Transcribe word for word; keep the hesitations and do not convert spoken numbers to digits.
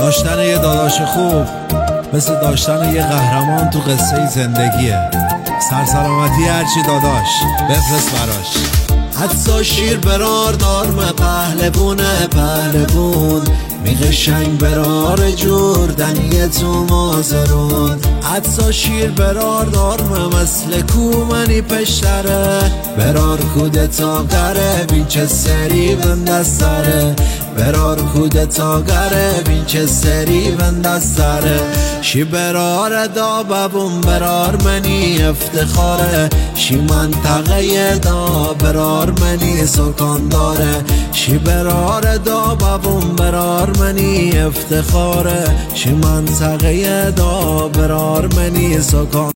داشتن یه داداش خوب مثل داشتن یه قهرمان تو قصه زندگیه. سرسلامتی هرچی داداش بفرست براش. حتی شیر برار دارم پهلوونه پهلوون می قشنگ برار جوردنی تو مازرون. حتی شیر برار دارم مثل کومنی پشتره برار کودتا گره بین چه سری بندستره برار کودتا گره بین چه سری بندستره. شی برار دا ببون برار منی افتخاره شی منطقه دا برار منی سکان داره. شی برار دا ببون برار منی افتخاره شی منطقه دا برار منی سکان